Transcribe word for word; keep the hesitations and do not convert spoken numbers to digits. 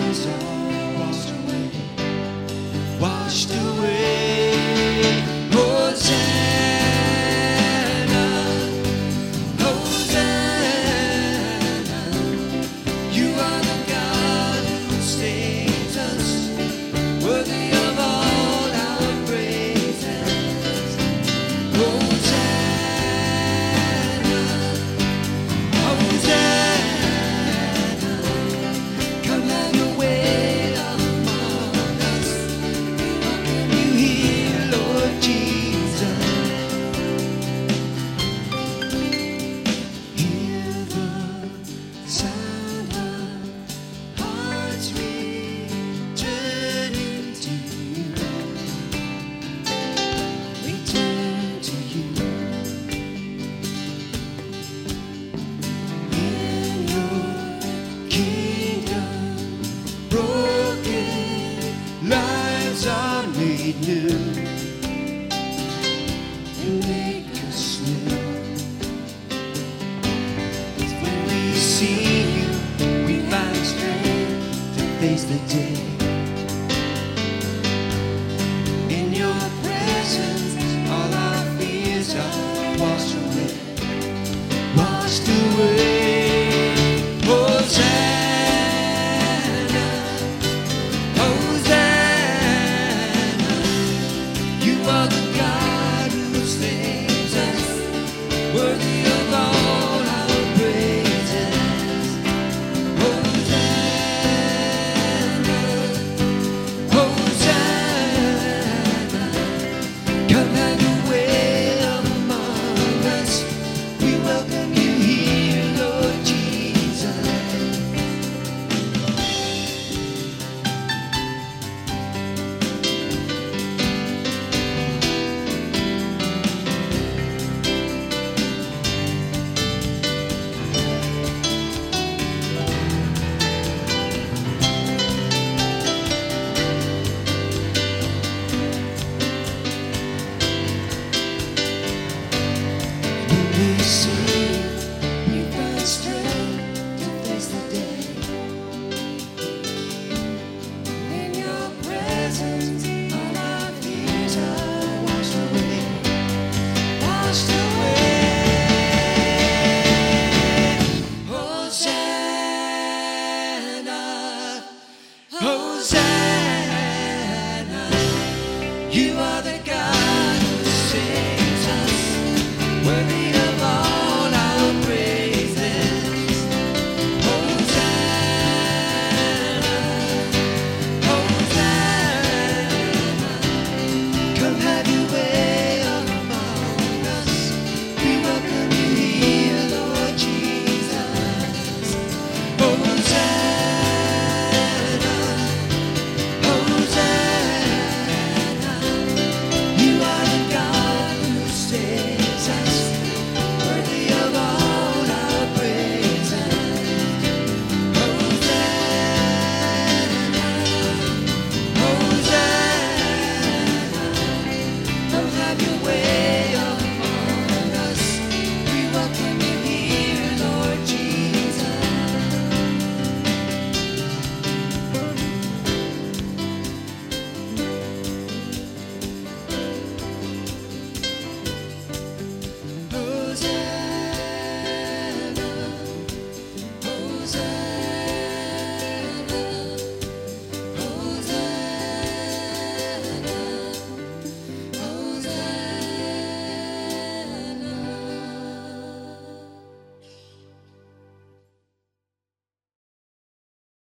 fears are washed away, washed away. Hosanna, Hosanna, you are the God who saves us, worthy of all our praises. Hosanna, Hosanna, come have your way among us. Can you hear, Lord Jesus? Hear the sound of hearts returning to you. Return to you. In your kingdom, broken lives are made new. You make us new. When we see you, we find strength to face the day. In your presence, all our fears are washed away, washed away. Hosanna, Hosanna, you are the God who saves us, worthy of all our praises. Hosanna, Hosanna, come have your way among us. We welcome you here, Lord Jesus. When we see you, we find strength to face the day. In your presence, all our fears are washed away, washed away. Hosanna, Hosanna, you are the God who saves us, worthy of all our praises. Hosanna, Hosanna, come have your way among us. We welcome you here, Lord Jesus. Hosanna, Hosanna, you are the God who saves us, worthy of all our praises. Hosanna, Hosanna, come have your way among us. We welcome you here, Lord Jesus. Hosanna, Hosanna.